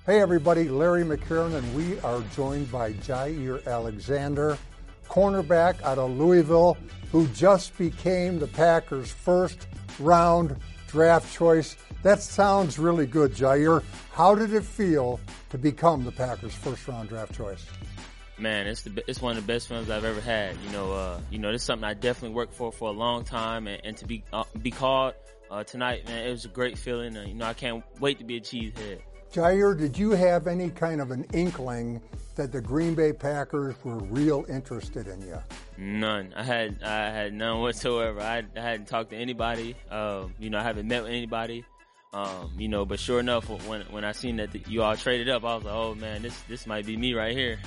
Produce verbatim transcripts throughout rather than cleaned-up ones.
Hey everybody, Larry McCarron, and we are joined by Jaire Alexander, cornerback out of Louisville, who just became the Packers' first round draft choice. That sounds really good, Jaire. How did it feel to become the Packers' first round draft choice? Man, it's the it's one of the best feelings I've ever had. You know, uh, you know, this is something I definitely worked for for a long time, and, and to be uh, be called uh, tonight, man, it was a great feeling. And, you know, I can't wait to be a cheesehead. Jaire, did you have any kind of an inkling that the Green Bay Packers were real interested in you? None. I had I had none whatsoever. I, I hadn't talked to anybody. Um, you know, I haven't met with anybody. Um, you know, but sure enough, when when I seen that you all traded up, I was like, oh man, this this might be me right here.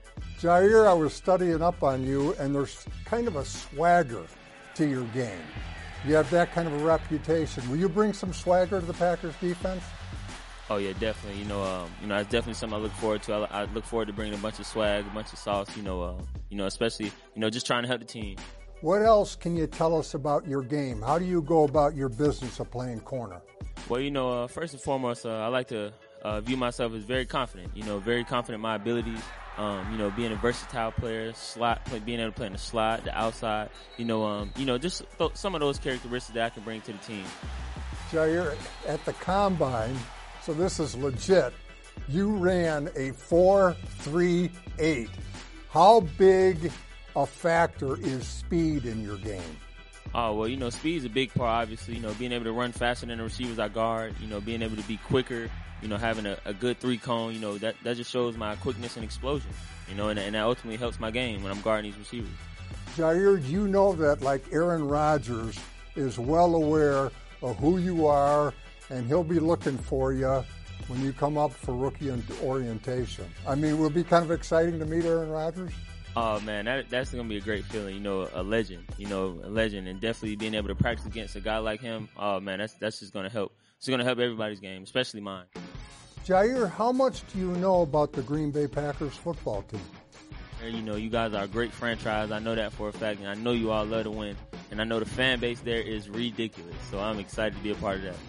Jaire, I was studying up on you, and there's kind of a swagger to your game. You have that kind of a reputation. Will you bring some swagger to the Packers defense? Oh yeah, definitely. You know, um, you know, it's definitely something I look forward to. I, I look forward to bringing a bunch of swag, a bunch of sauce. You know, uh, you know, especially, you know, just trying to help the team. What else can you tell us about your game? How do you go about your business of playing corner? Well, you know, uh, first and foremost, uh, I like to uh, view myself as very confident. You know, very confident in my abilities. Um, you know, being a versatile player, slot, play, being able to play in the slot, the outside. You know, um, you know, just th- some of those characteristics that I can bring to the team. Jaire, at the combine. So this is legit. You ran a four three eight. How big a factor is speed in your game? Oh, well, you know, speed is a big part, obviously. You know, being able to run faster than the receivers I guard, you know, being able to be quicker, you know, having a, a good three cone, you know, that, that just shows my quickness and explosion, you know, and, and that ultimately helps my game when I'm guarding these receivers. Jaire, do you know that, like Aaron Rodgers is well aware of who you are, and he'll be looking for you when you come up for rookie orientation? I mean, will it be kind of exciting to meet Aaron Rodgers? Oh, man, that, that's going to be a great feeling. You know, a legend, you know, a legend, and definitely being able to practice against a guy like him. Oh, man, that's that's just going to help. It's going to help everybody's game, especially mine. Jaire, how much do you know about the Green Bay Packers football team? You know, you guys are a great franchise. I know that for a fact, and I know you all love to win. And I know the fan base there is ridiculous, so I'm excited to be a part of that.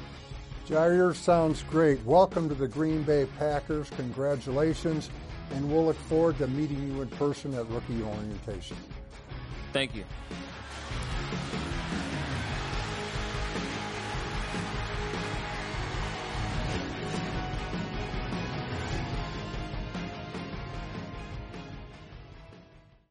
Jaire, sounds great. Welcome to the Green Bay Packers. Congratulations. And we'll look forward to meeting you in person at rookie orientation. Thank you.